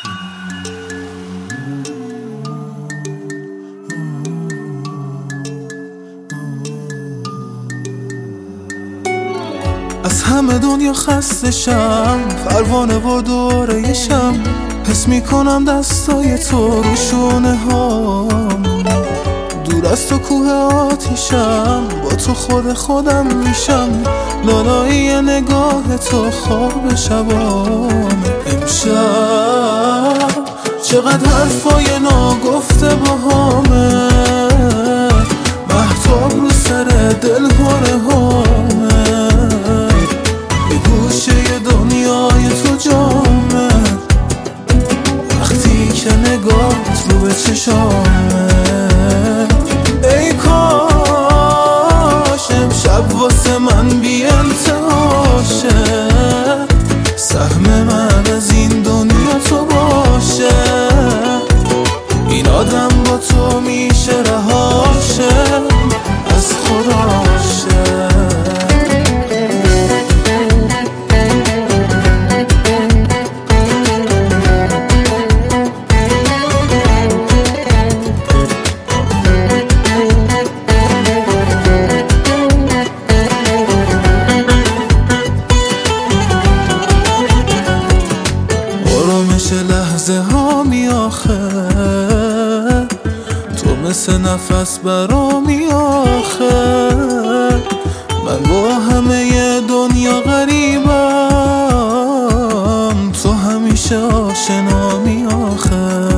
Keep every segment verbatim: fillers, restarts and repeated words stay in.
از همه دنیا خسته شم، پروانه و دوره شم، حس میکنم دستای تو رو شونه هام. دور از تو کوه آتیشم، با تو خود خودم میشم، لالایی نگاه تو خواب شبام. امشب چقدر حرفای ناگفته باهامه، مهتاب رو سر دل هره هامه، یه گوشه دنیای تو جامه، وقتی که نگاهت رو به چشامه. ای کاش امشب واسه من بی انتهاشه، سهم من از این دنیا تو باشه، این آدم با تو میشه رهاشه، از خداشه. آرامش لحظه ها می آخه، تو مثل نفس برامی آخه، من با همه دنیا غریبم، تو همیشه آشنامی آخه،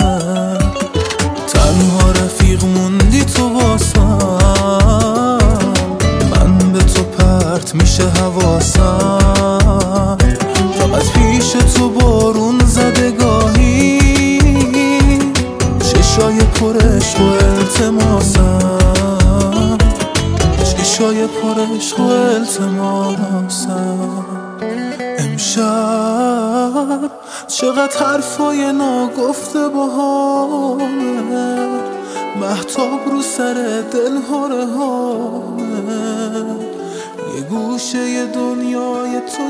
تنها رفیق موندی تو واسم، من به تو پرت میشه حواسم، فقط پیش تو بارون زده گاهی، چشای پر عشق و التماسم، چشای پر عشق و التماسم. امشب چقدر حرفای ناگفته باهامه، مهتاب رو سر دل هره هامه، یه گوشه دنیای تو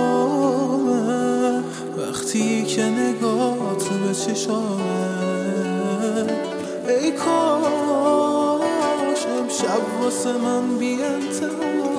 جامه، وقتی که نگاهت به چشامه. ای کاش امشب واسه من بی انتها